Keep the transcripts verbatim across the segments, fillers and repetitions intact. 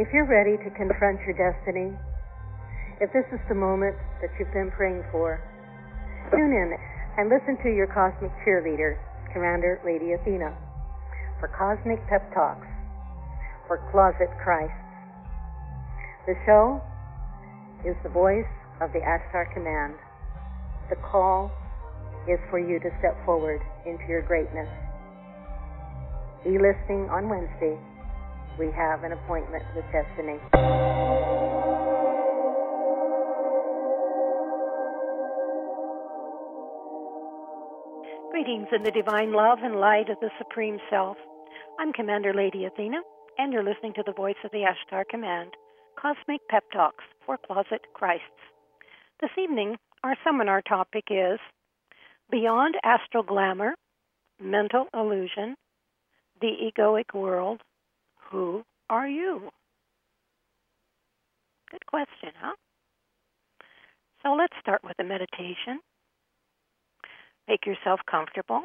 If you're ready to confront your destiny, if this is the moment that you've been praying for, tune in and listen to your cosmic cheerleader, Commander Lady Athena, for Cosmic Pep Talks for Closet Christ. The show is the voice of the Ashtar Command. The call is for you to step forward into your greatness. Be listening on Wednesday. We have an appointment with destiny. Greetings in the divine love and light of the Supreme Self. I'm Commander Lady Athena, and you're listening to the voice of the Ashtar Command, Cosmic Pep Talks for Closet Christs. This evening, our seminar topic is Beyond Astral Glamour, Mental Illusion, the Egoic World. Who are you? Good question, huh? So let's start with a meditation. Make yourself comfortable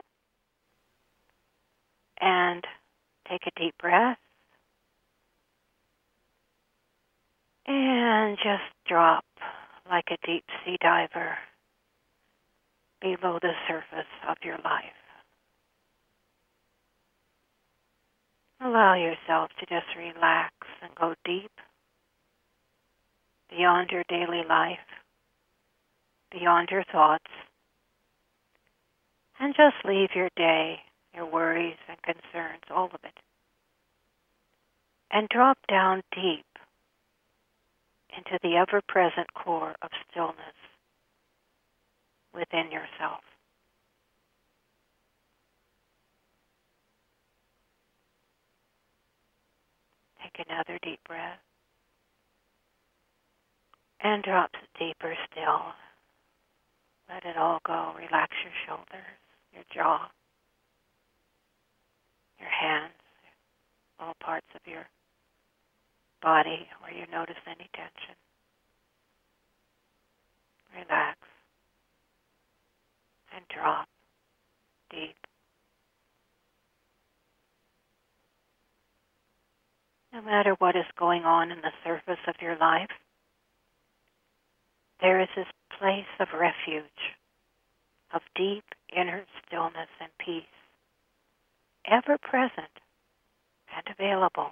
and take a deep breath and just drop like a deep sea diver below the surface of your life. Allow yourself to just relax and go deep beyond your daily life, beyond your thoughts, and just leave your day, your worries and concerns, all of it, and drop down deep into the ever-present core of stillness within yourself. Take another deep breath and drop deeper still. Let it all go. Relax your shoulders, your jaw, your hands, all parts of your body where you notice any tension. Relax and drop deep. No matter what is going on in the surface of your life, there is this place of refuge, of deep inner stillness and peace, ever present and available.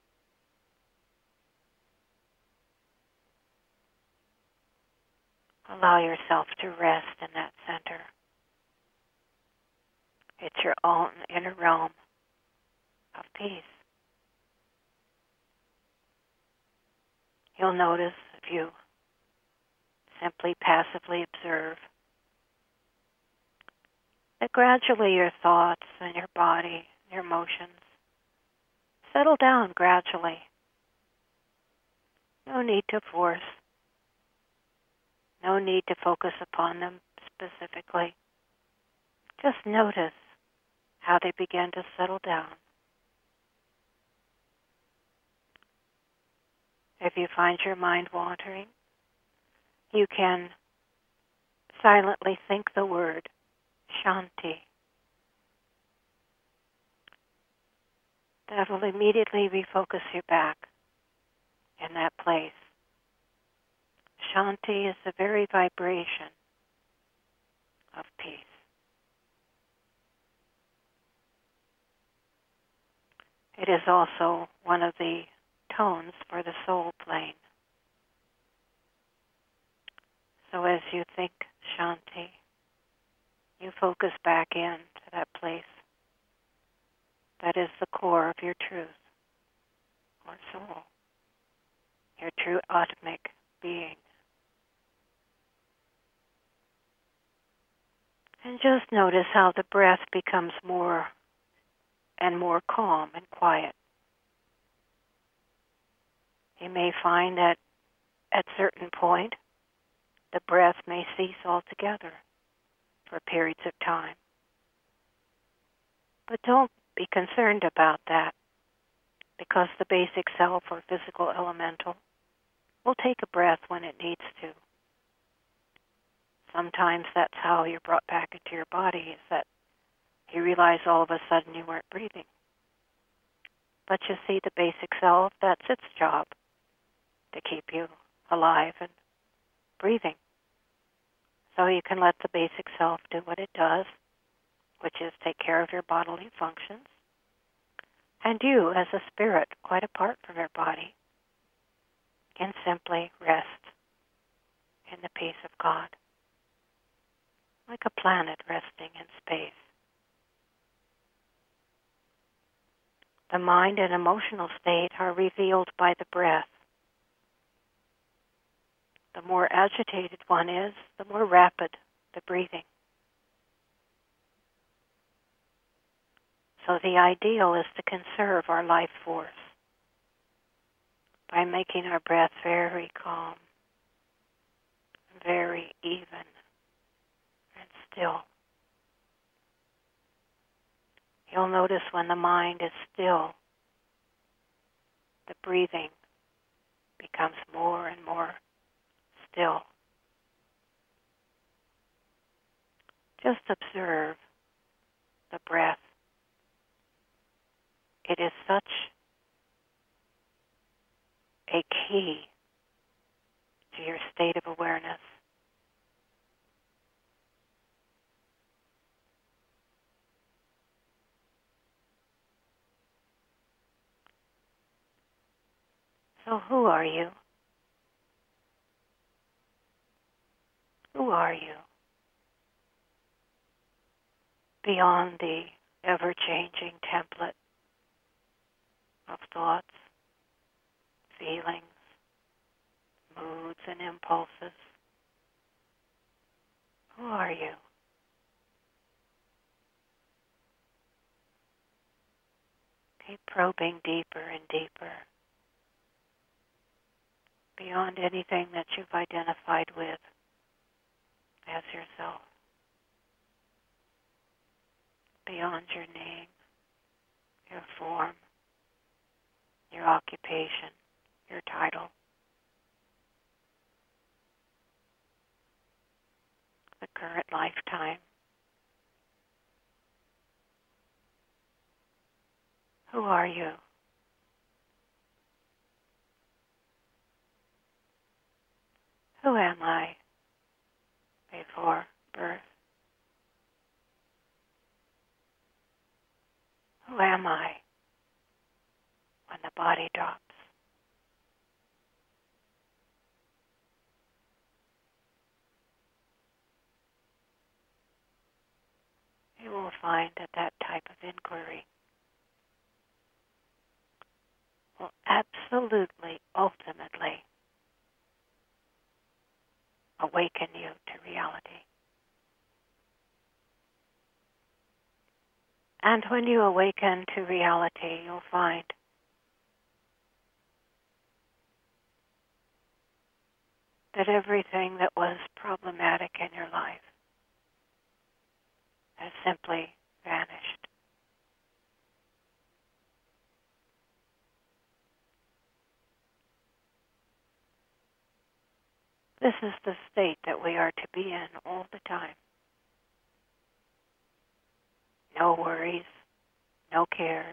Allow yourself to rest in that center. It's your own inner realm of peace. You'll notice if you simply passively observe that gradually your thoughts and your body, your emotions settle down gradually. No need to force. No need to focus upon them specifically. Just notice how they begin to settle down. If you find your mind wandering, you can silently think the word Shanti. That will immediately refocus you back in that place. Shanti is the very vibration of peace. It is also one of the tones for the soul plane. So as you think Shanti, you focus back in to that place that is the core of your truth or soul, your true Atmic being. And just notice how the breath becomes more and more calm and quiet. You may find that at a certain point, the breath may cease altogether for periods of time. But don't be concerned about that, because the basic self or physical elemental will take a breath when it needs to. Sometimes that's how you're brought back into your body, is that you realize all of a sudden you weren't breathing. But you see, the basic self, that's its job, to keep you alive and breathing. So you can let the basic self do what it does, which is take care of your bodily functions. And you, as a spirit, quite apart from your body, can simply rest in the peace of God, like a planet resting in space. The mind and emotional state are revealed by the breath. The more agitated one is, the more rapid the breathing. So the ideal is to conserve our life force by making our breath very calm, very even, and still. You'll notice when the mind is still, the breathing becomes more and more still. Just observe the breath. It is such a key to your state of awareness. So who are you? Who are you? Beyond the ever-changing template of thoughts, feelings, moods, and impulses. Who are you? Keep probing deeper and deeper, beyond anything that you've identified with as yourself, beyond your name, your form, your occupation, your title, the current lifetime. Who are you? Who am I before birth? Who am I when the body drops? You will find that that type of inquiry will absolutely, ultimately awaken you to reality. And when you awaken to reality, you'll find that everything that was problematic in your life has simply vanished. This is the state that we are to be in all the time. No worries, no cares.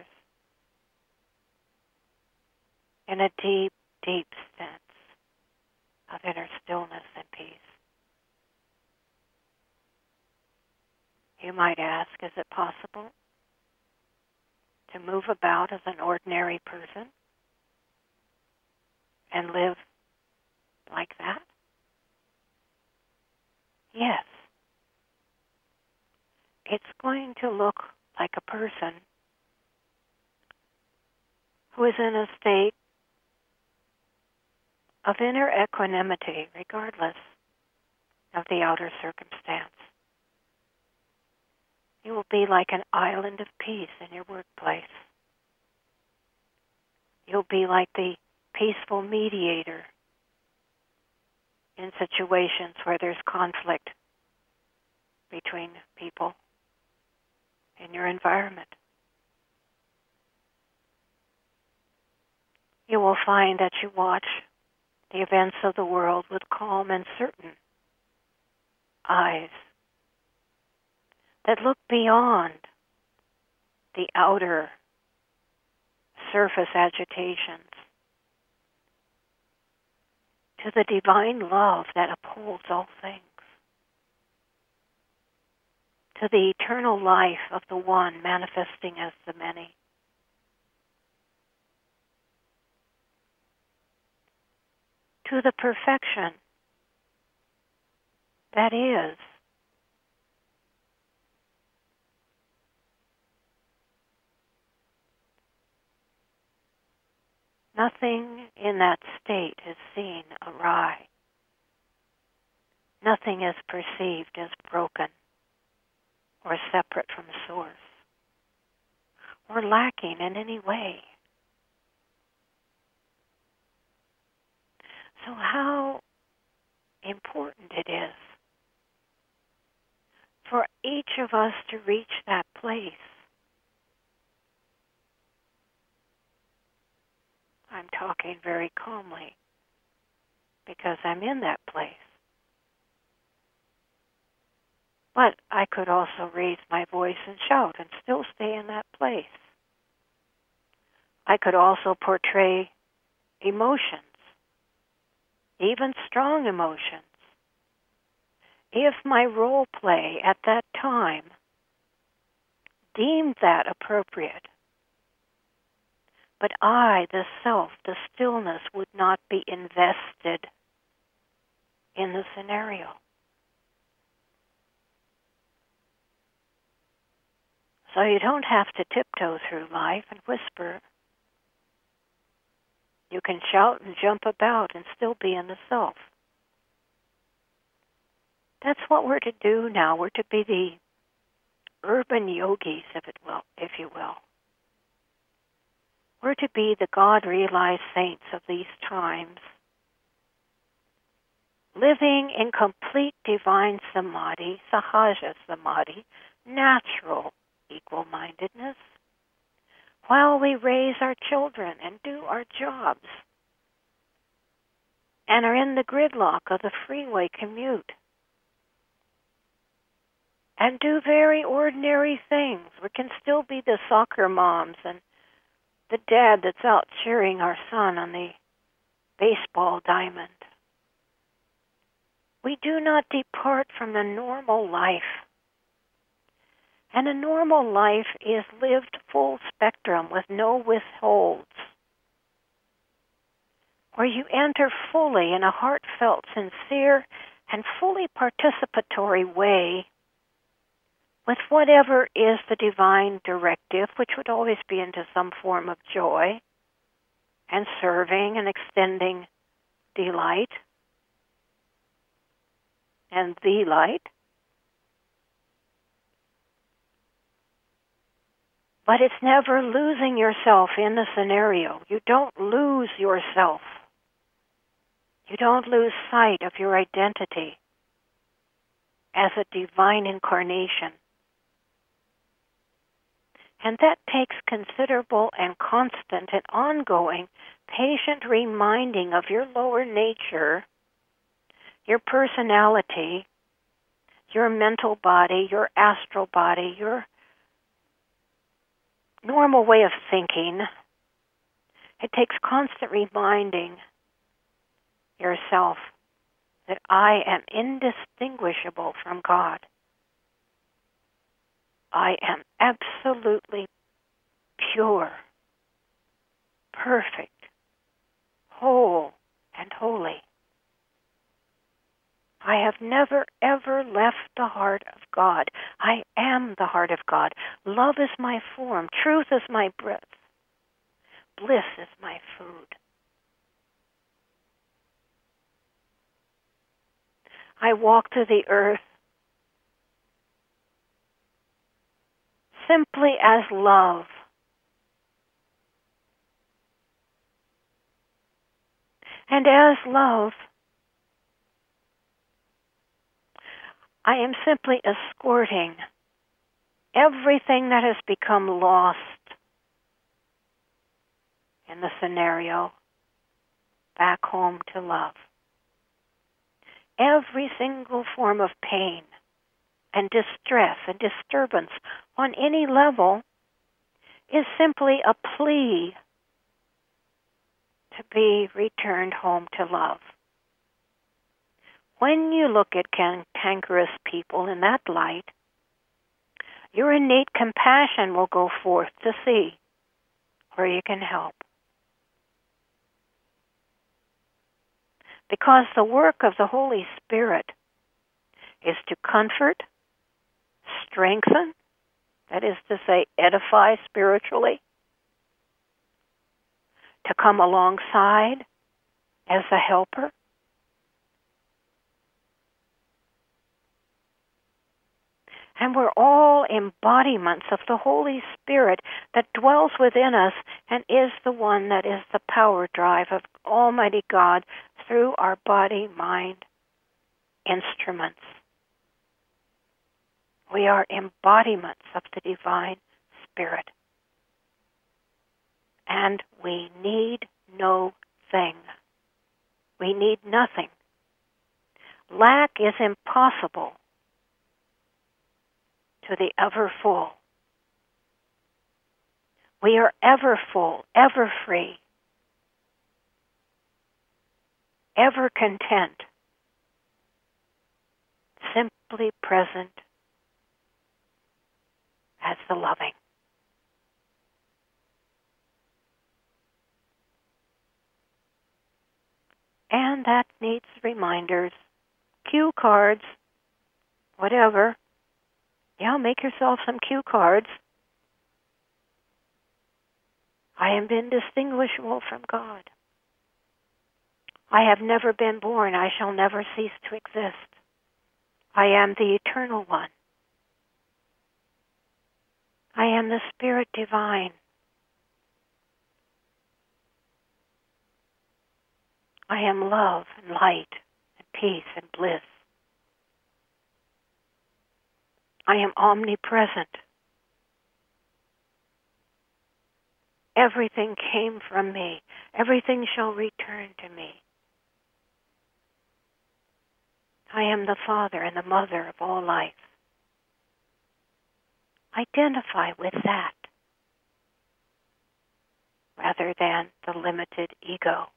In a deep, deep sense of inner stillness and peace. You might ask, is it possible to move about as an ordinary person and live like that? Yes. It's going to look like a person who is in a state of inner equanimity regardless of the outer circumstance. You will be like an island of peace in your workplace. You'll be like the peaceful mediator in situations where there's conflict between people in your environment. You will find that you watch the events of the world with calm and certain eyes that look beyond the outer surface agitations, to the divine love that upholds all things, to the eternal life of the one manifesting as the many. To the perfection that is. Nothing in that state is seen awry. Nothing is perceived as broken or separate from source or lacking in any way. So how important it is for each of us to reach that place. I'm talking very calmly because I'm in that place. But I could also raise my voice and shout and still stay in that place. I could also portray emotions, even strong emotions, if my role play at that time deemed that appropriate. But I, the self, the stillness, would not be invested in the scenario. So you don't have to tiptoe through life and whisper. You can shout and jump about and still be in the self. That's what we're to do now. We're to be the urban yogis, if it will, if you will. We're to be the God-realized saints of these times, living in complete divine samadhi, sahaja samadhi, natural equal-mindedness, while we raise our children and do our jobs and are in the gridlock of the freeway commute and do very ordinary things. We can still be the soccer moms and the dad that's out cheering our son on the baseball diamond. We do not depart from the normal life. And a normal life is lived full spectrum with no withholds, where you enter fully in a heartfelt, sincere, and fully participatory way with whatever is the divine directive, which would always be into some form of joy and serving and extending delight and the light. But it's never losing yourself in the scenario. You don't lose yourself. You don't lose sight of your identity as a divine incarnation. And that takes considerable and constant and ongoing patient reminding of your lower nature, your personality, your mental body, your astral body, your normal way of thinking. It takes constant reminding yourself that I am indistinguishable from God. I am absolutely pure, perfect, whole, and holy. I have never, ever left the heart of God. I am the heart of God. Love is my form. Truth is my breath. Bliss is my food. I walk through the earth simply as love. And as love, I am simply escorting everything that has become lost in the scenario back home to love. Every single form of pain and distress and disturbance on any level is simply a plea to be returned home to love. When you look at cantankerous people in that light, your innate compassion will go forth to see where you can help. Because the work of the Holy Spirit is to comfort, strengthen, that is to say, edify spiritually, to come alongside as a helper, and we're all embodiments of the Holy Spirit that dwells within us and is the one that is the power drive of Almighty God through our body, mind, instruments. We are embodiments of the divine Spirit. And we need no thing. We need nothing. Lack is impossible to the ever full. We are ever full, ever free, ever content, simply present as the loving. And that needs reminders, cue cards, whatever. Yeah, make yourself some cue cards. I am indistinguishable from God. I have never been born. I shall never cease to exist. I am the Eternal One. I am the Spirit Divine. I am love and light and peace and bliss. I am omnipresent. Everything came from me. Everything shall return to me. I am the Father and the Mother of all life. Identify with that rather than the limited ego.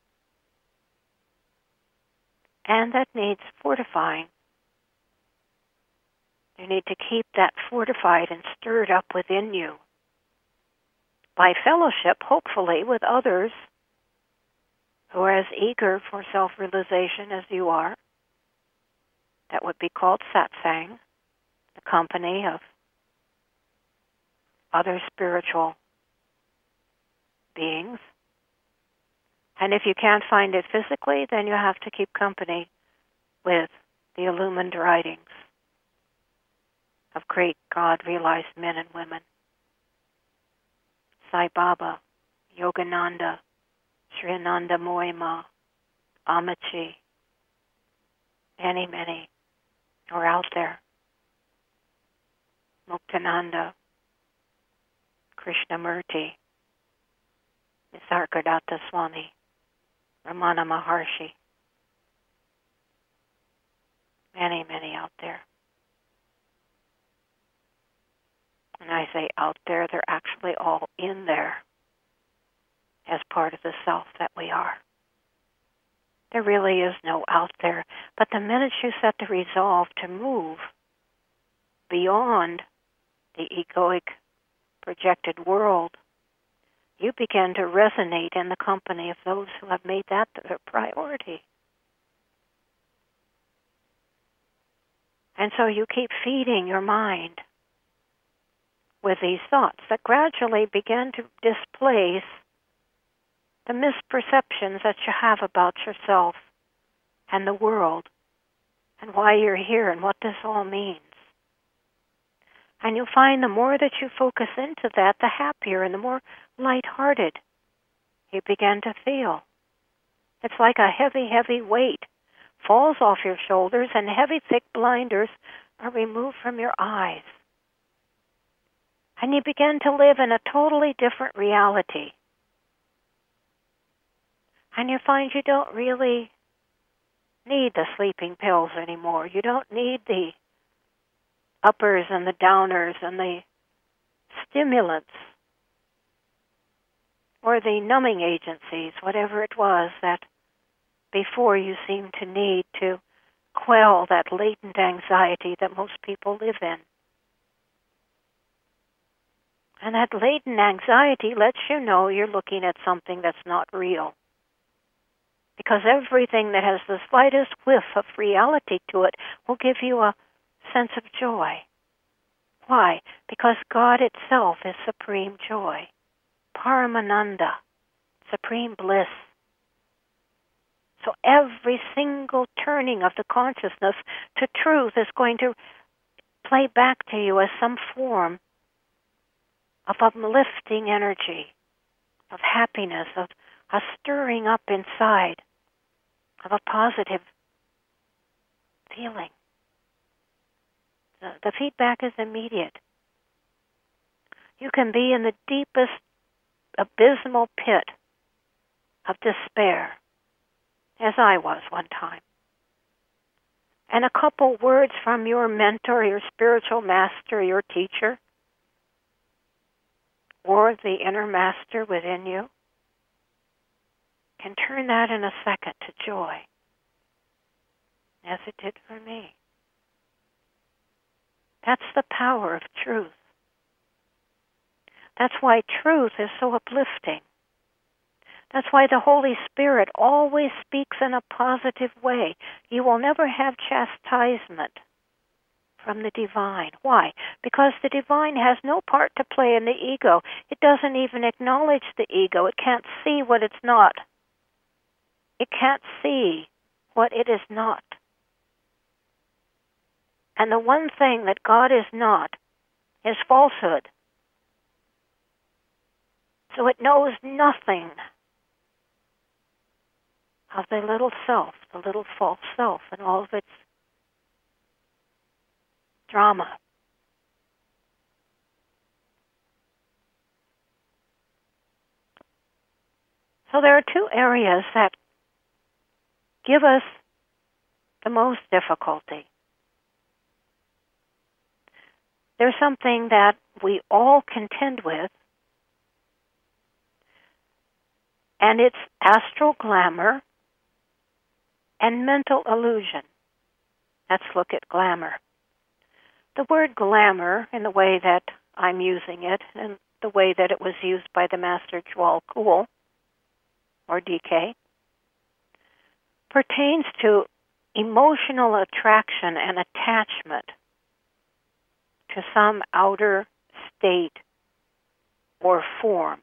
And that needs fortifying. You need to keep that fortified and stirred up within you by fellowship, hopefully, with others who are as eager for self-realization as you are. That would be called satsang, the company of other spiritual beings. And if you can't find it physically, then you have to keep company with the illumined writings of great God-realized men and women. Sai Baba, Yogananda, Sri Ananda Moima, Amachi, many, many are out there. Muktananda, Krishnamurti, Nisargadatta Swami, Ramana Maharshi. Many, many out there. And I say out there, they're actually all in there as part of the self that we are. There really is no out there. But the minute you set the resolve to move beyond the egoic projected world, you begin to resonate in the company of those who have made that their priority. And so you keep feeding your mind with these thoughts that gradually begin to displace the misperceptions that you have about yourself and the world and why you're here and what this all means. And you'll find the more that you focus into that, the happier and the more lighthearted you begin to feel. It's like a heavy, heavy weight falls off your shoulders and heavy, thick blinders are removed from your eyes. And you begin to live in a totally different reality. And you find you don't really need the sleeping pills anymore. You don't need the uppers and the downers and the stimulants or the numbing agencies, whatever it was that before you seemed to need to quell that latent anxiety that most people live in. And that latent anxiety lets you know you're looking at something that's not real. Because everything that has the slightest whiff of reality to it will give you a sense of joy. Why? Because God itself is supreme joy. Paramananda, supreme bliss. So every single turning of the consciousness to truth is going to play back to you as some form of uplifting energy, of happiness, of a stirring up inside, of a positive feeling. The, the feedback is immediate. You can be in the deepest abysmal pit of despair, as I was one time. And a couple words from your mentor, your spiritual master, your teacher, or the inner master within you, can turn that in a second to joy, as it did for me. That's the power of truth. That's why truth is so uplifting. That's why the Holy Spirit always speaks in a positive way. You will never have chastisement from the divine. Why? Because the divine has no part to play in the ego. It doesn't even acknowledge the ego. It can't see what it's not. It can't see what it is not. And the one thing that God is not is falsehood. So it knows nothing of the little self, the little false self, and all of its drama. So there are two areas that give us the most difficulty. There's something that we all contend with, and it's astral glamour and mental illusion. Let's look at glamour. The word glamour, in the way that I'm using it, and the way that it was used by the Master Djwhal Khul, or D K, pertains to emotional attraction and attachment to some outer state or form.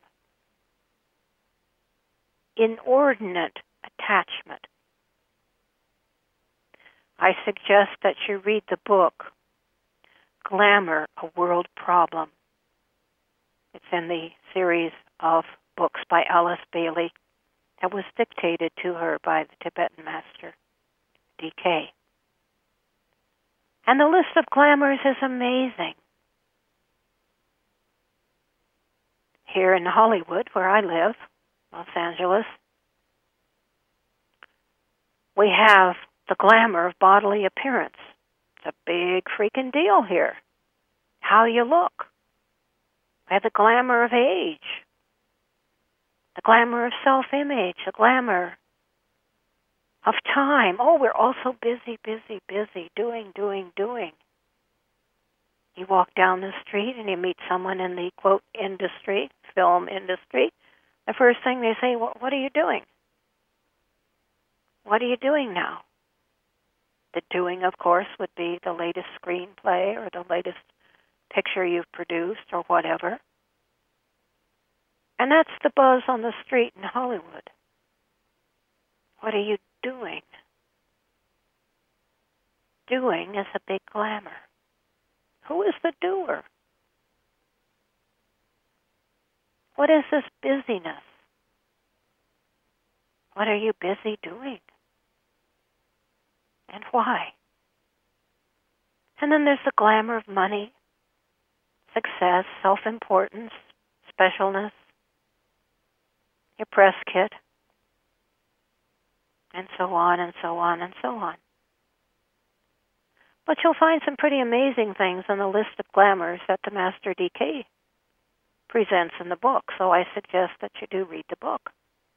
Inordinate attachment. I suggest that you read the book, Glamour, A World Problem. It's in the series of books by Alice Bailey that was dictated to her by the Tibetan master, D K. And the list of glamours is amazing. Here in Hollywood, where I live, Los Angeles, we have the glamour of bodily appearance. It's a big freaking deal here. How you look. We have the glamour of age, the glamour of self-image, the glamour of time. Oh, we're all so busy, busy, busy, doing, doing, doing. You walk down the street and you meet someone in the, quote, industry, film industry. The first thing they say, well, what are you doing? What are you doing now? The doing, of course, would be the latest screenplay or the latest picture you've produced or whatever. And that's the buzz on the street in Hollywood. What are you doing? Doing is a big glamour. Who is the doer? What is this busyness? What are you busy doing? And why? And then there's the glamour of money, success, self-importance, specialness, your press kit, and so on and so on and so on. But you'll find some pretty amazing things on the list of glamours that the Master D K presents in the book. So I suggest that you do read the book.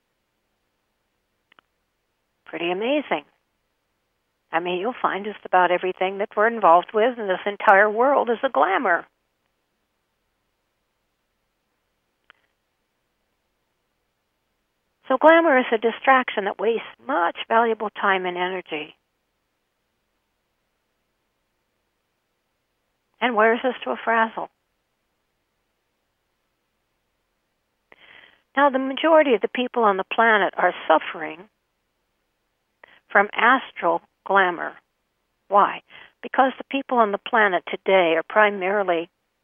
Pretty amazing. I mean, you'll find just about everything that we're involved with in this entire world is a glamour. So glamour is a distraction that wastes much valuable time and energy and wears us to a frazzle. Now, the majority of the people on the planet are suffering from astral glamour. Why? Because the people on the planet today are primarily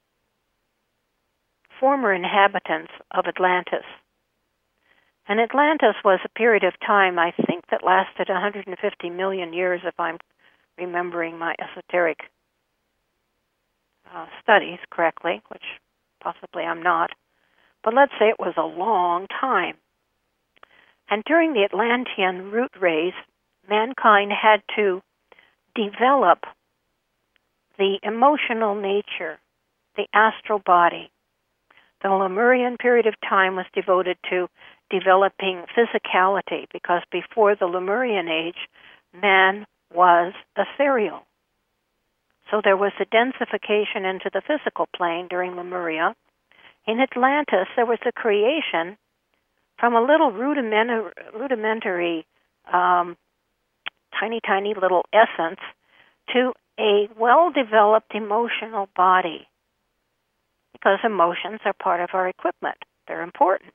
former inhabitants of Atlantis. And Atlantis was a period of time, I think, that lasted one hundred fifty million years, if I'm remembering my esoteric uh, studies correctly, which possibly I'm not. But let's say it was a long time. And during the Atlantean root race, mankind had to develop the emotional nature, the astral body. The Lemurian period of time was devoted to developing physicality, because before the Lemurian age, man was ethereal. So there was a densification into the physical plane during Lemuria. In Atlantis, there was a creation from a little rudimentary, rudimentary um, tiny, tiny little essence to a well-developed emotional body, because emotions are part of our equipment. They're important.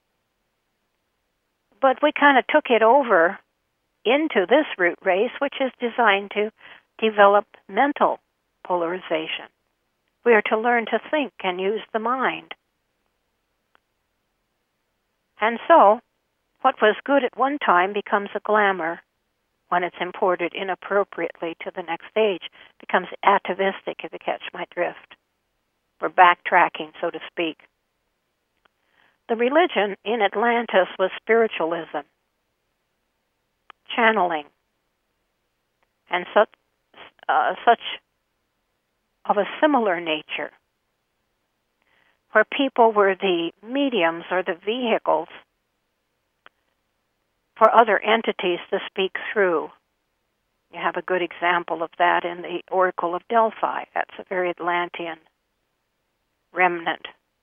But we kind of took it over into this root race, which is designed to develop mental polarization. We are to learn to think and use the mind. And so, what was good at one time becomes a glamour when it's imported inappropriately to the next stage. It becomes atavistic, if you catch my drift. We're backtracking, so to speak. The religion in Atlantis was spiritualism, channeling, and such, uh, such of a similar nature, where people were the mediums or the vehicles for other entities to speak through. You have a good example of that in the Oracle of Delphi. That's a very Atlantean remnant,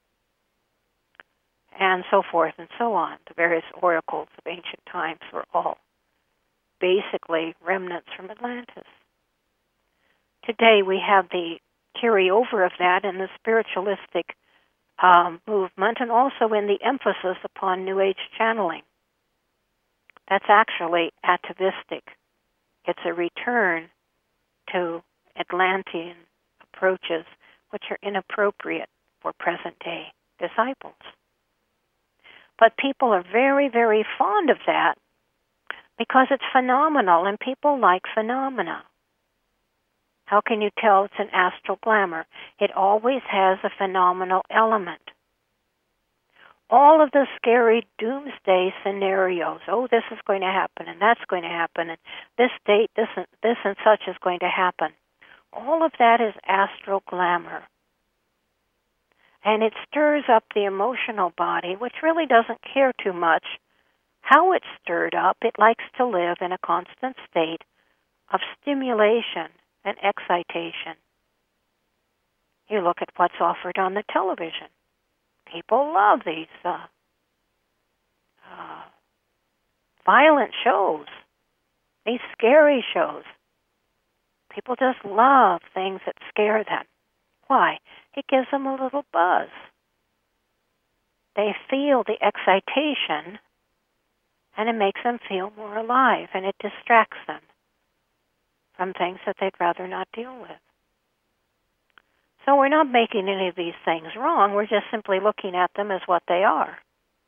and so forth and so on. The various oracles of ancient times were all basically remnants from Atlantis. Today we have the carryover of that in the spiritualistic um, movement, and also in the emphasis upon New Age channeling. That's actually atavistic. It's a return to Atlantean approaches, which are inappropriate for present-day disciples. But people are very, very fond of that because it's phenomenal, and people like phenomena. How can you tell it's an astral glamour? It always has a phenomenal element. All of the scary doomsday scenarios, oh, this is going to happen, and that's going to happen, and this date, this and, this and such is going to happen. All of that is astral glamour. And it stirs up the emotional body, which really doesn't care too much how it's stirred up. It likes to live in a constant state of stimulation and excitation. You look at what's offered on the television. People love these uh, uh, violent shows, these scary shows. People just love things that scare them. Why? It gives them a little buzz. They feel the excitation, and it makes them feel more alive, and it distracts them from things that they'd rather not deal with. So we're not making any of these things wrong. We're just simply looking at them as what they are.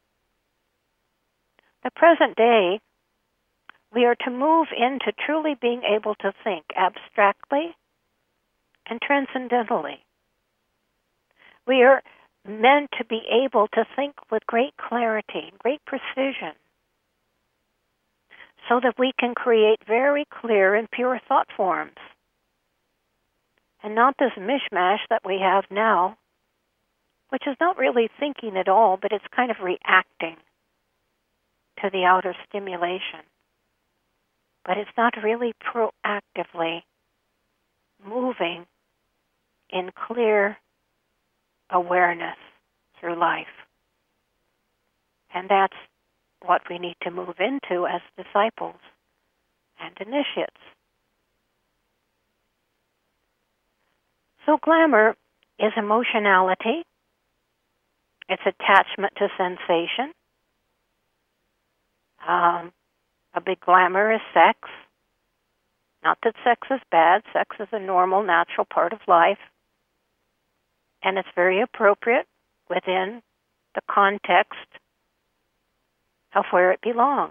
The present day, we are to move into truly being able to think abstractly and transcendentally. We are meant to be able to think with great clarity, great precision, so that we can create very clear and pure thought forms, and not this mishmash that we have now which is not really thinking at all, but it's kind of reacting to the outer stimulation. But it's not really proactively moving in clear awareness through life. And that's what we need to move into as disciples and initiates. So glamour is emotionality. It's attachment to sensation. Um, a big glamour is sex. Not that sex is bad. Sex is a normal, natural part of life. And it's very appropriate within the context of where it belongs.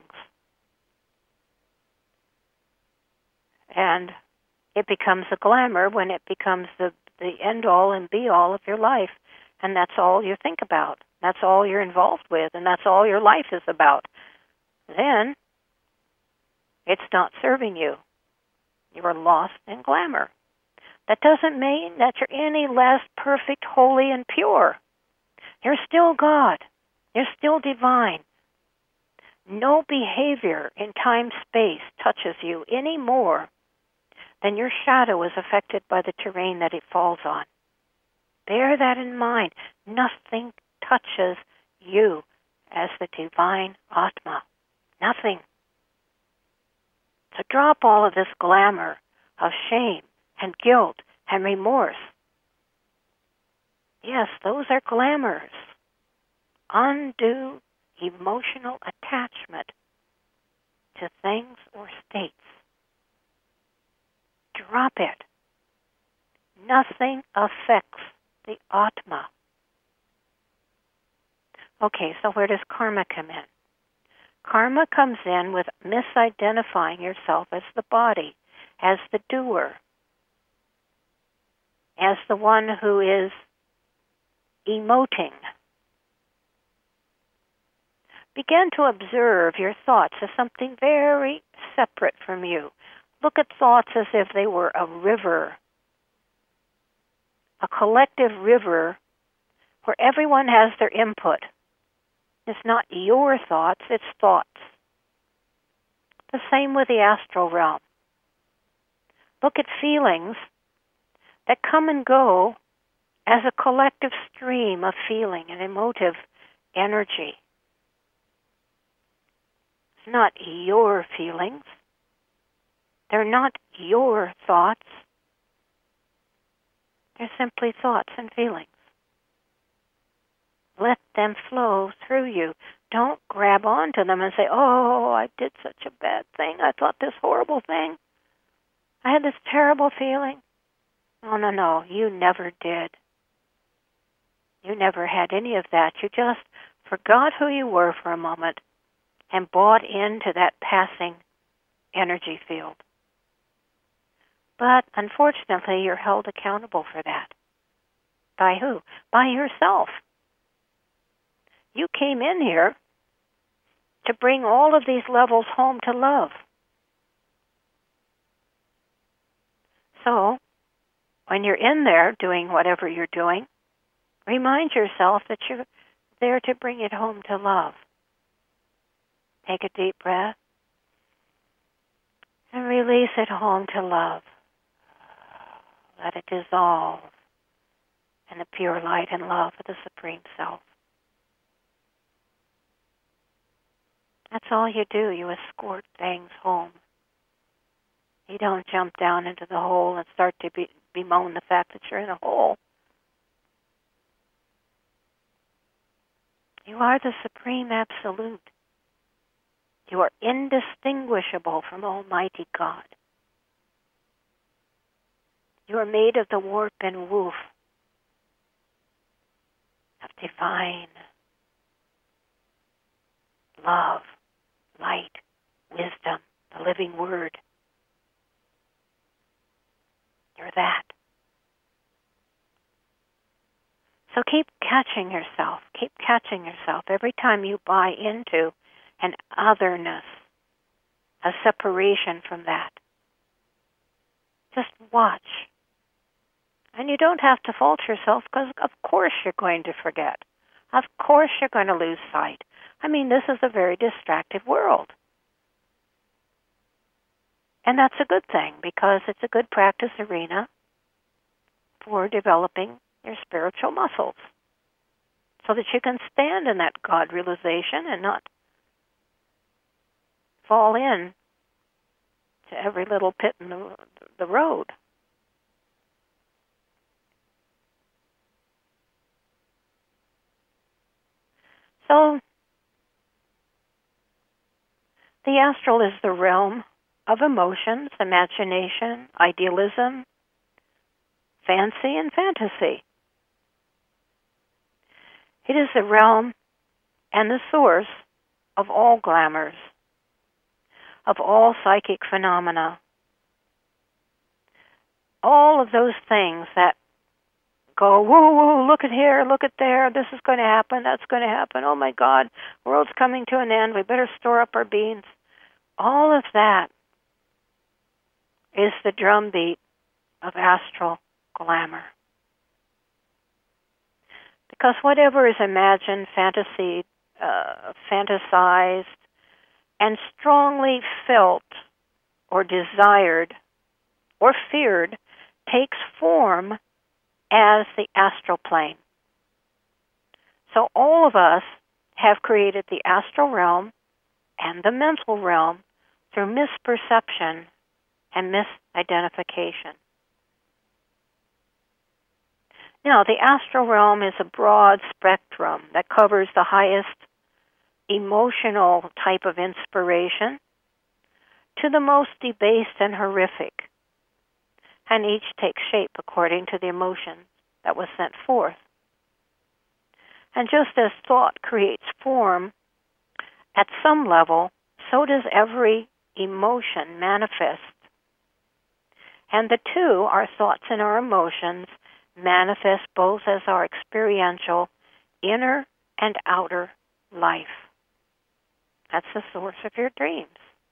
And it becomes a glamour when it becomes the, the end-all and be-all of your life. And that's all you think about. That's all you're involved with. And that's all your life is about. Then it's not serving you. You are lost in glamour. That doesn't mean that you're any less perfect, holy, and pure. You're still God. You're still divine. No behavior in time-space touches you any more than your shadow is affected by the terrain that it falls on. Bear that in mind. Nothing touches you as the divine Atma. Nothing. So drop all of this glamour of shame and guilt and remorse. Yes, those are glamours. Undue emotional attachment to things or states. Drop it. Nothing affects the Atma. Okay, so where does karma come in? Karma comes in with misidentifying yourself as the body, as the doer, as the one who is emoting. Begin to observe your thoughts as something very separate from you. Look at thoughts as if they were a river, a collective river where everyone has their input. It's not your thoughts, it's thoughts. The same with the astral realm. Look at feelings that come and go as a collective stream of feeling and emotive energy. It's not your feelings. They're not your thoughts. They're simply thoughts and feelings. Let them flow through you. Don't grab onto them and say, oh, I did such a bad thing. I thought this horrible thing. I had this terrible feeling. No, no, no. You never did. You never had any of that. You just forgot who you were for a moment and bought into that passing energy field. But unfortunately, you're held accountable for that. By who? By yourself. You came in here to bring all of these levels home to love. So, when you're in there doing whatever you're doing, remind yourself that you're there to bring it home to love. Take a deep breath and release it home to love. Let it dissolve in the pure light and love of the Supreme Self. That's all you do. You escort things home. You don't jump down into the hole and start to be, bemoan the fact that you're in a hole. You are the Supreme Absolute. You are indistinguishable from Almighty God. You are made of the warp and woof of divine love, light, wisdom, the living word. You're that. So keep catching yourself. Keep catching yourself every time you buy into an otherness, a separation from that. Just watch And you don't have to fault yourself because, of course, you're going to forget. Of course, you're going to lose sight. I mean, this is a very distracted world. And that's a good thing because it's a good practice arena for developing your spiritual muscles so that you can stand in that God realization and not fall in to every little pit in the, the road. So, the astral is the realm of emotions, imagination, idealism, fancy, and fantasy. It is the realm and the source of all glamours, of all psychic phenomena, all of those things that go, woo, woo, look at here, look at there, this is going to happen, that's going to happen, oh my God, world's coming to an end, we better store up our beans. All of that is the drumbeat of astral glamour. Because whatever is imagined, fantasied, uh, fantasized, and strongly felt or desired or feared takes form as the astral plane. So all of us have created the astral realm and the mental realm through misperception and misidentification. Now, the astral realm is a broad spectrum that covers the highest emotional type of inspiration to the most debased and horrific, and each takes shape according to the emotion that was sent forth. And just as thought creates form at some level, so does every emotion manifest. And the two, our thoughts and our emotions, manifest both as our experiential inner and outer life. That's the source of your dreams.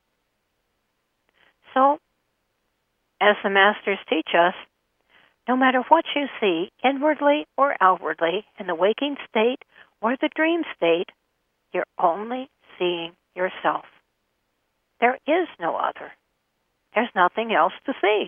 So, as the masters teach us, no matter what you see, inwardly or outwardly, in the waking state or the dream state, you're only seeing yourself. There is no other. There's nothing else to see.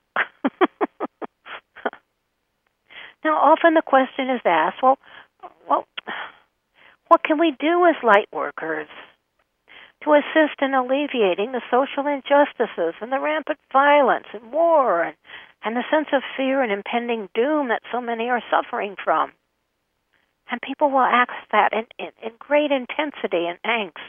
Now, often the question is asked, well, well, what can we do as light workers to assist in alleviating the social injustices and the rampant violence and war and, and the sense of fear and impending doom that so many are suffering from? And people will ask that in, in, in great intensity and angst.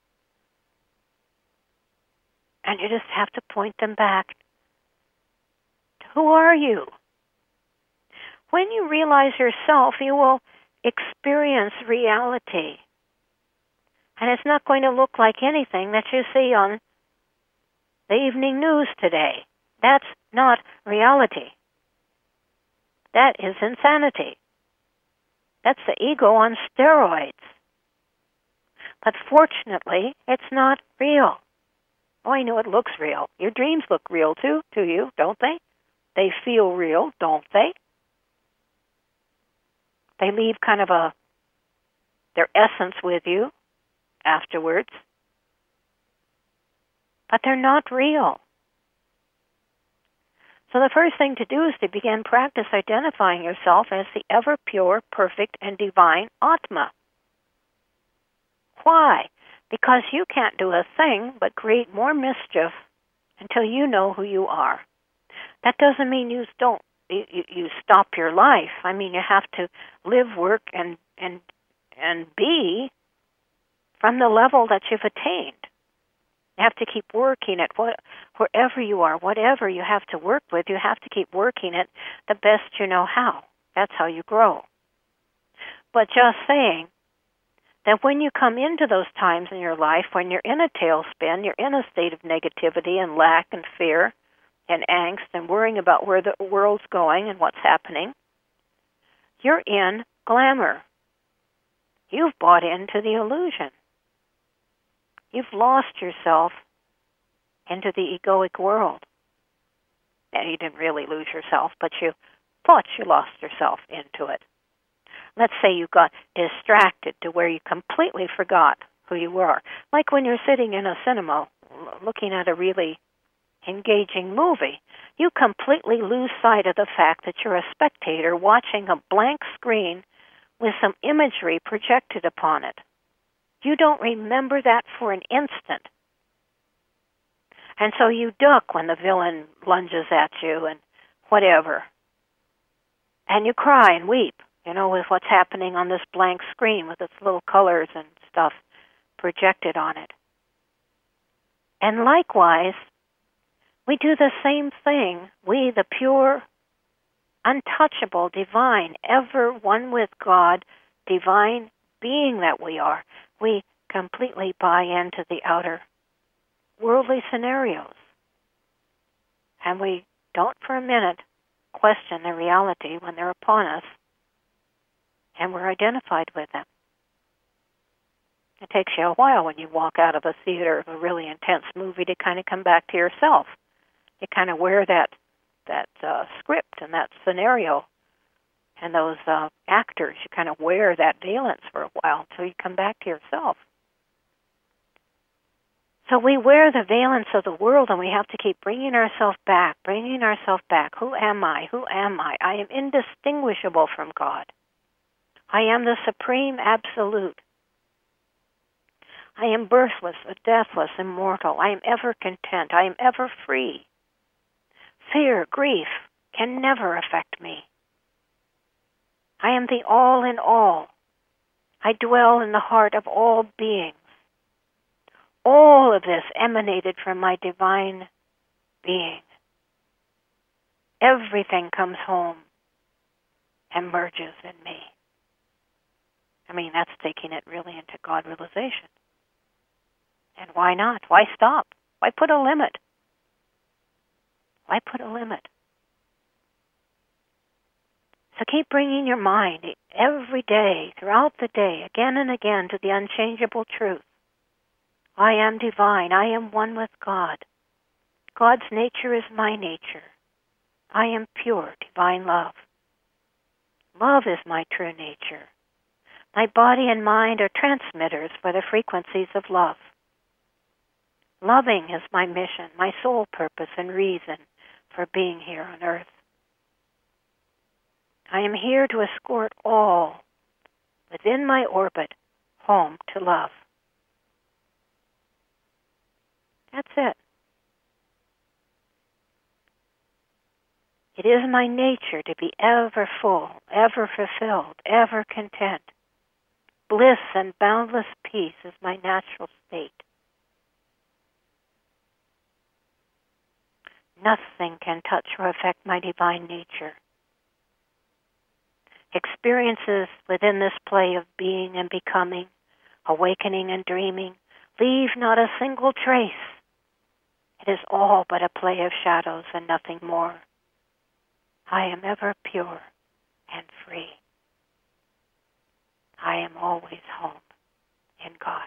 And you just have to point them back to who are you? When you realize yourself, you will experience reality. And it's not going to look like anything that you see on the evening news today. That's not reality. That is insanity. That's the ego on steroids. But fortunately, it's not real. Oh, I know it looks real. Your dreams look real too, to you, don't they? They feel real, don't they? They leave kind of a their essence with you afterwards. But they're not real. So the first thing to do is to begin practice identifying yourself as the ever pure, perfect, and divine Atma. Why? Because you can't do a thing but create more mischief until you know who you are. That doesn't mean you don't you, you stop your life. I mean, you have to live, work, and and and be from the level that you've attained. You have to keep working at what, wherever you are, whatever you have to work with, you have to keep working it the best you know how. That's how you grow. But just saying that when you come into those times in your life, when you're in a tailspin, you're in a state of negativity and lack and fear and angst and worrying about where the world's going and what's happening, you're in glamour. You've bought into the illusion. You've lost yourself into the egoic world. And you didn't really lose yourself, but you thought you lost yourself into it. Let's say you got distracted to where you completely forgot who you were. Like when you're sitting in a cinema looking at a really engaging movie. You completely lose sight of the fact that you're a spectator watching a blank screen with some imagery projected upon it. You don't remember that for an instant. And so you duck when the villain lunges at you and whatever. And you cry and weep, you know, with what's happening on this blank screen with its little colors and stuff projected on it. And likewise, we do the same thing. We, the pure, untouchable, divine, ever one with God, divine being that we are, we completely buy into the outer worldly scenarios. And we don't for a minute question the reality when they're upon us, and we're identified with them. It takes you a while when you walk out of a theater of a really intense movie to kind of come back to yourself. You kind of wear that that uh, script and that scenario and those uh, actors. You kind of wear that valence for a while until you come back to yourself. So we wear the valence of the world, and we have to keep bringing ourselves back, bringing ourselves back. Who am I? Who am I? I am indistinguishable from God. I am the supreme absolute. I am birthless, deathless, immortal. I am ever content. I am ever free. Fear, grief can never affect me. I am the all in all. I dwell in the heart of all beings. All of this emanated from my divine being. Everything comes home and merges in me. I mean, that's taking it really into God realization. And why not? Why stop? Why put a limit? Why put a limit? So keep bringing your mind every day, throughout the day, again and again, to the unchangeable truth. I am divine. I am one with God. God's nature is my nature. I am pure, divine love. Love is my true nature. My body and mind are transmitters for the frequencies of love. Loving is my mission, my sole purpose and reason for being here on earth. I am here to escort all within my orbit home to love. That's it. It is my nature to be ever full, ever fulfilled, ever content. Bliss and boundless peace is my natural state. Nothing can touch or affect my divine nature. Experiences within this play of being and becoming, awakening and dreaming, leave not a single trace. It is all but a play of shadows and nothing more. I am ever pure and free. I am always home in God.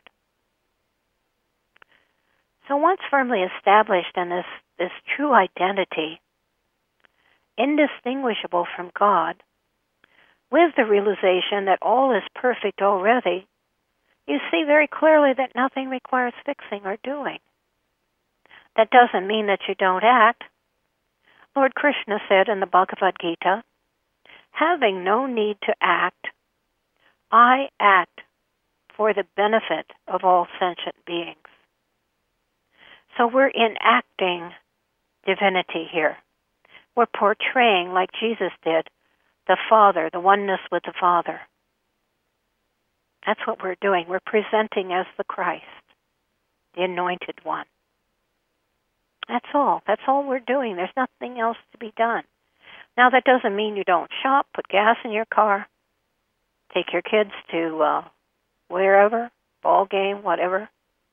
So once firmly established in this, this true identity, indistinguishable from God, with the realization that all is perfect already, you see very clearly that nothing requires fixing or doing. That doesn't mean that you don't act. Lord Krishna said in the Bhagavad Gita, having no need to act, I act for the benefit of all sentient beings. So we're enacting divinity here. We're portraying, like Jesus did, the Father, the oneness with the Father. That's what we're doing. We're presenting as the Christ, the Anointed One. That's all. That's all we're doing. There's nothing else to be done. Now, that doesn't mean you don't shop, put gas in your car, take your kids to uh, wherever, ball game, whatever.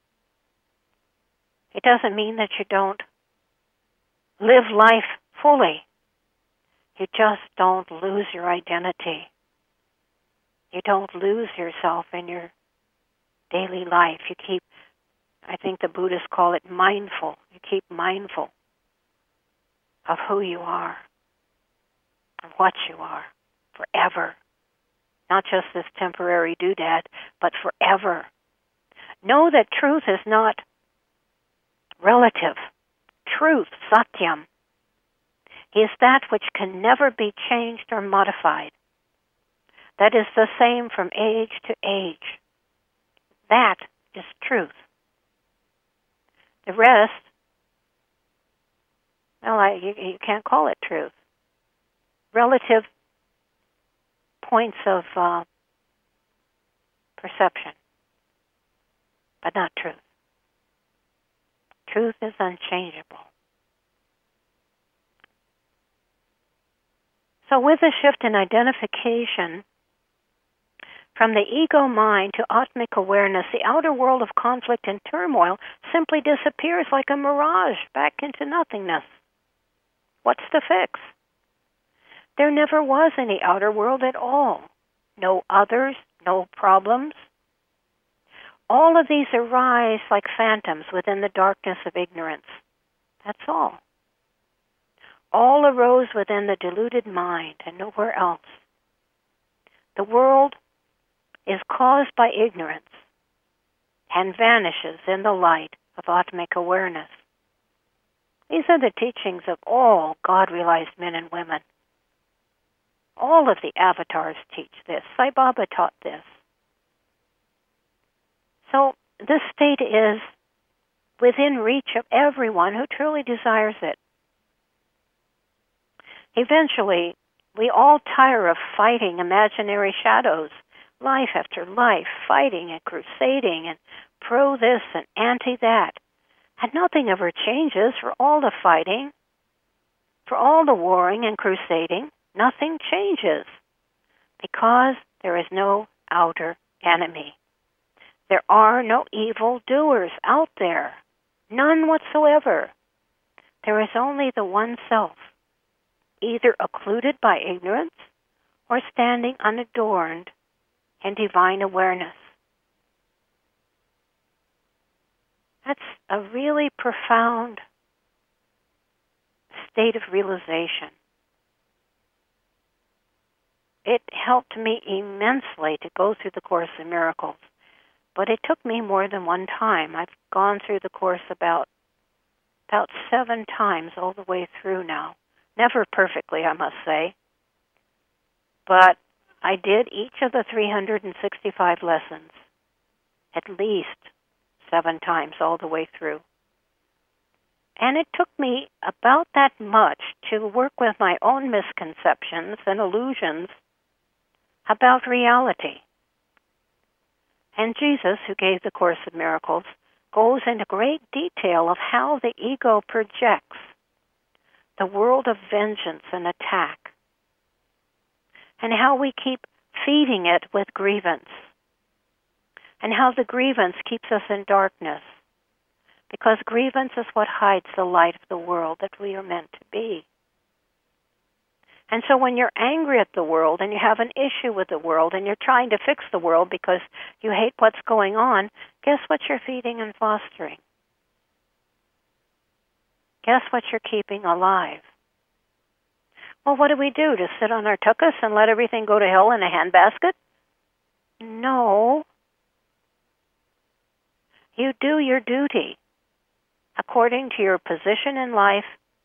It doesn't mean that you don't live life fully. You just don't lose your identity. You don't lose yourself in your daily life. You keep, I think the Buddhists call it mindful. You keep mindful of who you are. of what you are forever. Not just this temporary doodad, but forever. Know that truth is not relative. Truth, satyam, is that which can never be changed or modified. That is the same from age to age. That is truth. The rest, well, I, you, you can't call it truth. Relative points of uh, perception, but not truth. Truth is unchangeable. So with a shift in identification from the ego mind to Atmic awareness, the outer world of conflict and turmoil simply disappears like a mirage back into nothingness. What's the fix? There never was any outer world at all. No others, no problems. All of these arise like phantoms within the darkness of ignorance. That's all. All arose within the deluded mind and nowhere else. The world is caused by ignorance and vanishes in the light of Atmic awareness. These are the teachings of all God-realized men and women. All of the avatars teach this. Sai Baba taught this. So this state is within reach of everyone who truly desires it. Eventually, we all tire of fighting imaginary shadows, life after life, fighting and crusading and pro this and anti that. And nothing ever changes for all the fighting, for all the warring and crusading. Nothing changes because there is no outer enemy. There are no evil doers out there, none whatsoever. There is only the one self, either occluded by ignorance or standing unadorned in divine awareness. That's a really profound state of realization. It helped me immensely to go through the Course in Miracles, but it took me more than one time. I've gone through the Course about about seven times all the way through now. Never perfectly, I must say. But I did each of the three hundred sixty-five lessons at least seven times all the way through. And it took me about that much to work with my own misconceptions and illusions about reality. And Jesus, who gave the Course of Miracles, goes into great detail of how the ego projects the world of vengeance and attack, and how we keep feeding it with grievance, and how the grievance keeps us in darkness, because grievance is what hides the light of the world that we are meant to be. And so when you're angry at the world and you have an issue with the world and you're trying to fix the world because you hate what's going on, guess what you're feeding and fostering? Guess what you're keeping alive? Well, what do we do? Just sit on our tuchus and let everything go to hell in a handbasket? No. You do your duty according to your position in life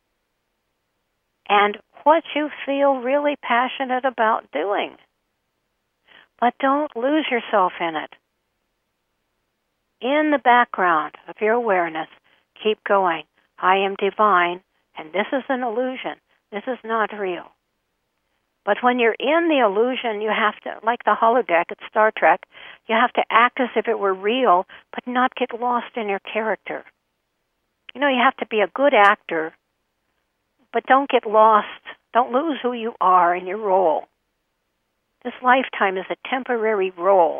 and what you feel really passionate about doing. But don't lose yourself in it. In the background of your awareness, keep going. I am divine, and this is an illusion. This is not real. But when you're in the illusion, you have to, like the holodeck at Star Trek, you have to act as if it were real, but not get lost in your character. You know, you have to be a good actor, but don't get lost. Don't lose who you are in your role. This lifetime is a temporary role,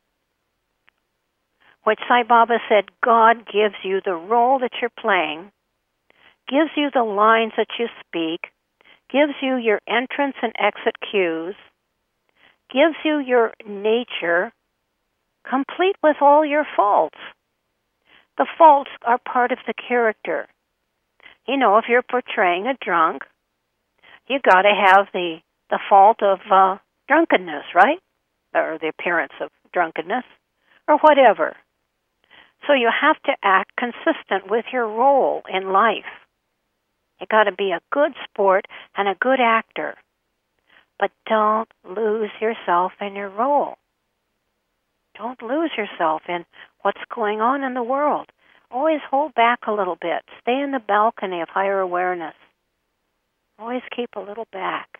which Sai Baba said God gives you the role that you're playing, gives you the lines that you speak, gives you your entrance and exit cues, gives you your nature, complete with all your faults. The faults are part of the character. You know, if you're portraying a drunk, you got to have the the fault of uh, drunkenness, right? Or the appearance of drunkenness, or whatever. So you have to act consistent with your role in life. You got to be a good sport and a good actor. But don't lose yourself in your role. Don't lose yourself in what's going on in the world. Always hold back a little bit. Stay in the balcony of higher awareness. Always keep a little back.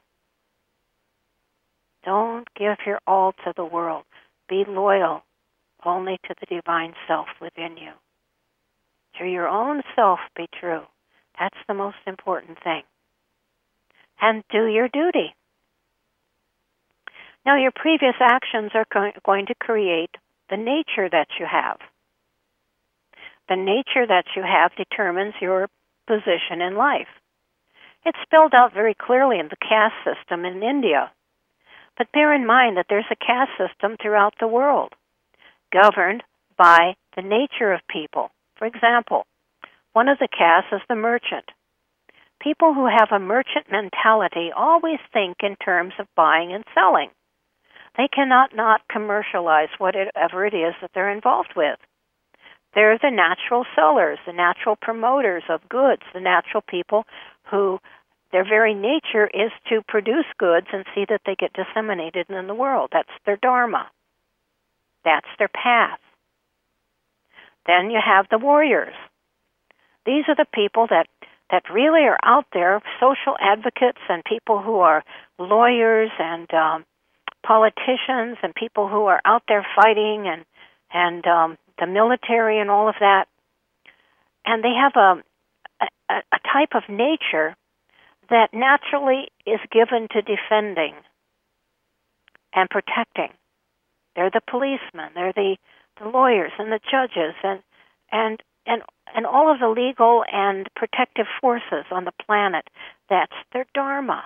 Don't give your all to the world. Be loyal only to the divine self within you. To your own self be true. That's the most important thing. And do your duty. Now, your previous actions are going to create the nature that you have. The nature that you have determines your position in life. It's spelled out very clearly in the caste system in India. But bear in mind that there's a caste system throughout the world, governed by the nature of people. For example, one of the castes is the merchant. People who have a merchant mentality always think in terms of buying and selling. They cannot not commercialize whatever it is that they're involved with. They're the natural sellers, the natural promoters of goods, the natural people who their very nature is to produce goods and see that they get disseminated in the world. That's their dharma. That's their path. Then you have the warriors. These are the people that, that really are out there, social advocates and people who are lawyers and um, politicians and people who are out there fighting and, and um, the military and all of that. And they have a, a, a type of nature that naturally is given to defending and protecting. They're the policemen, they're the, the lawyers and the judges and and and and all of the legal and protective forces on the planet. That's their dharma.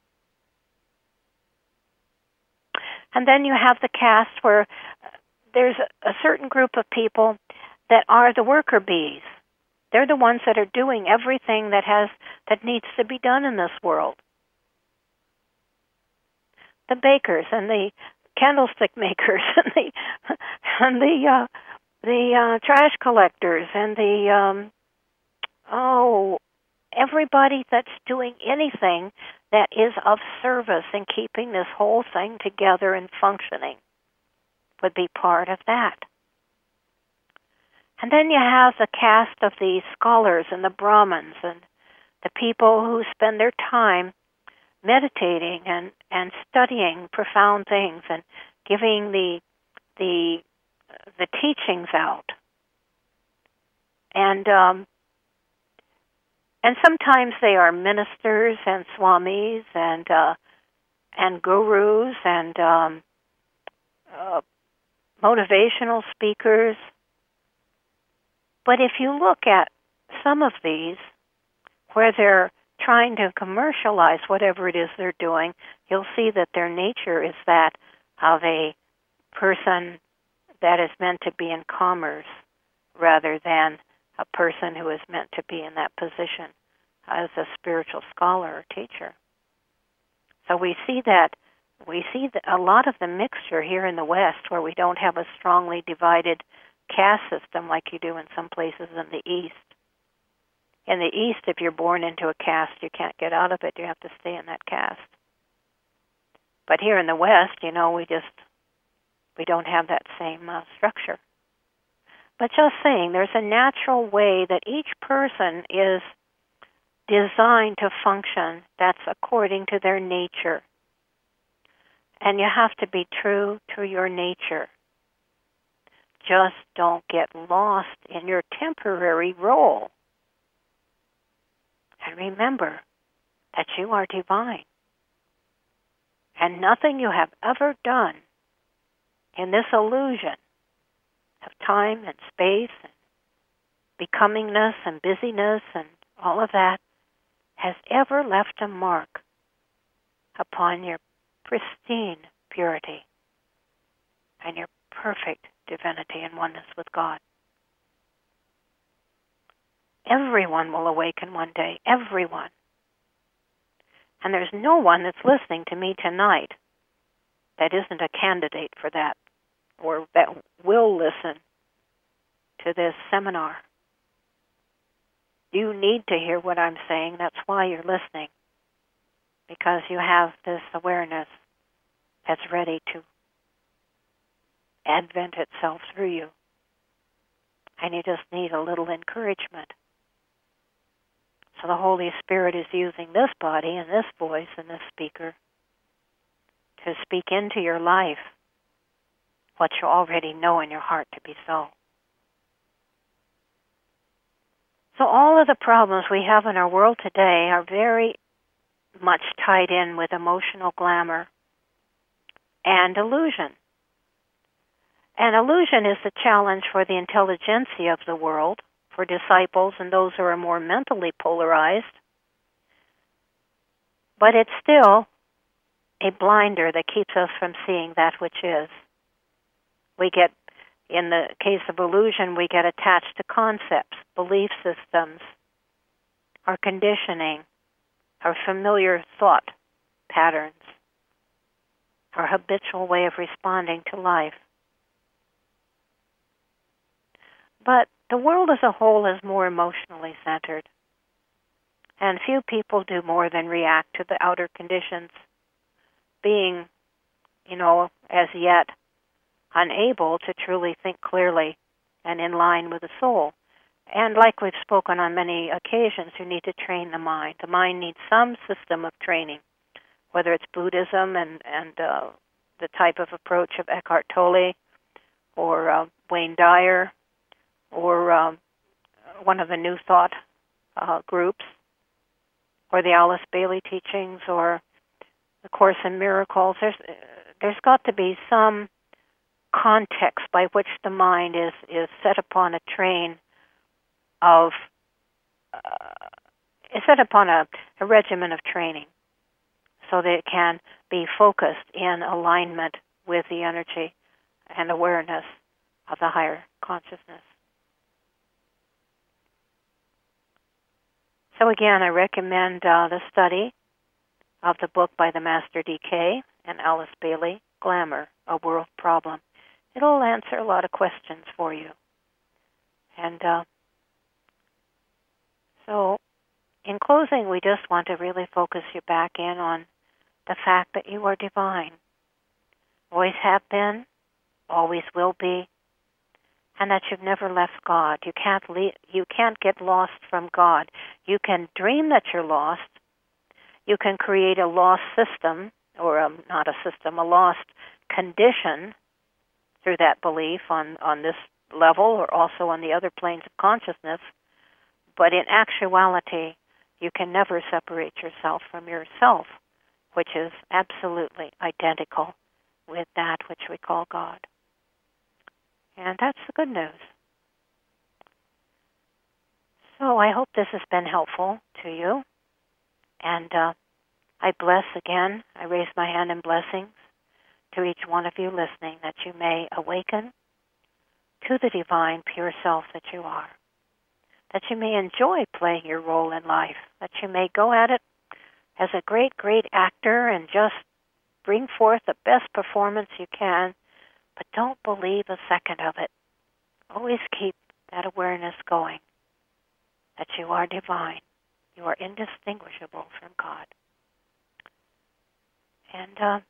And then you have the caste where there's a, a certain group of people that are the worker bees. They're the ones that are doing everything that has that needs to be done in this world. The bakers and the candlestick makers and the and the uh, the uh, trash collectors and the um, oh everybody that's doing anything that is of service in keeping this whole thing together and functioning would be part of that. And then you have the caste of the scholars and the Brahmins and the people who spend their time meditating and, and studying profound things and giving the the the teachings out. And um, and sometimes they are ministers and swamis and uh, and gurus and um, uh, motivational speakers. But if you look at some of these, where they're trying to commercialize whatever it is they're doing, you'll see that their nature is that of a person that is meant to be in commerce rather than a person who is meant to be in that position as a spiritual scholar or teacher. So we see that we see that a lot of the mixture here in the West, where we don't have a strongly divided caste system like you do in some places in the East. In the East, if you're born into a caste, you can't get out of it. You have to stay in that caste. But here in the West, you know, we just, we don't have that same uh, structure. But just saying, there's a natural way that each person is designed to function that's according to their nature. And you have to be true to your nature. Just don't get lost in your temporary role. And remember that you are divine. And nothing you have ever done in this illusion of time and space and becomingness and busyness and all of that has ever left a mark upon your pristine purity and your perfect divinity and oneness with God. Everyone will awaken one day. Everyone. And there's no one that's listening to me tonight that isn't a candidate for that, or that will listen to this seminar. You need to hear what I'm saying. That's why you're listening, because you have this awareness that's ready to advent itself through you. And you just need a little encouragement. So the Holy Spirit is using this body and this voice and this speaker to speak into your life what you already know in your heart to be so. So all of the problems we have in our world today are very much tied in with emotional glamour and illusion. And illusion is the challenge for the intelligentsia of the world, for disciples and those who are more mentally polarized. But it's still a blinder that keeps us from seeing that which is. We get, in the case of illusion, we get attached to concepts, belief systems, our conditioning, our familiar thought patterns, our habitual way of responding to life. But the world as a whole is more emotionally centered, and few people do more than react to the outer conditions, being, you know, as yet unable to truly think clearly and in line with the soul. And like we've spoken on many occasions, you need to train the mind. The mind needs some system of training, whether it's Buddhism and, and uh, the type of approach of Eckhart Tolle or uh, Wayne Dyer, or um, one of the New Thought uh, groups, or the Alice Bailey teachings, or the Course in Miracles. There's there's got to be some context by which the mind is, is set upon a train of, uh, is set upon a, a regimen of training, so that it can be focused in alignment with the energy and awareness of the higher consciousness. So again, I recommend uh, the study of the book by the Master D K and Alice Bailey, Glamour, A World Problem. It'll answer a lot of questions for you. And uh, so, in closing, we just want to really focus you back in on the fact that you are divine. Always have been, always will be, and that you've never left God. You can't le- you can't get lost from God. You can dream that you're lost. You can create a lost system, or a, not a system, a lost condition through that belief on, on this level or also on the other planes of consciousness. But in actuality, you can never separate yourself from yourself, which is absolutely identical with that which we call God. And that's the good news. So I hope this has been helpful to you. And uh, I bless again, I raise my hand in blessings to each one of you listening, that you may awaken to the divine pure self that you are, that you may enjoy playing your role in life, that you may go at it as a great, great actor and just bring forth the best performance you can, but don't believe a second of it. Always keep that awareness going, that you are divine. You are indistinguishable from God. And uh,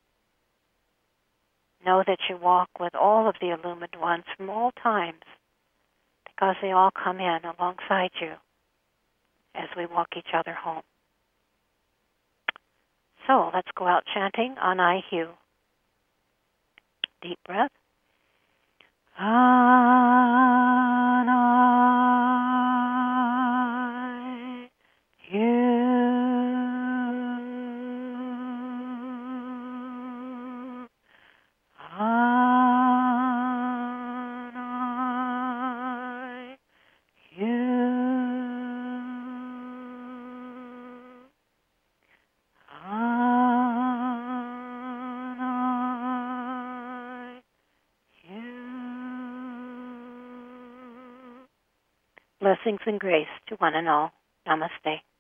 know that you walk with all of the illumined ones from all times, because they all come in alongside you as we walk each other home. So let's go out chanting Anai Hu. Deep breath. Anai Hu. Anai Hu. Anai Hu. Blessings and grace to one and all. Namaste.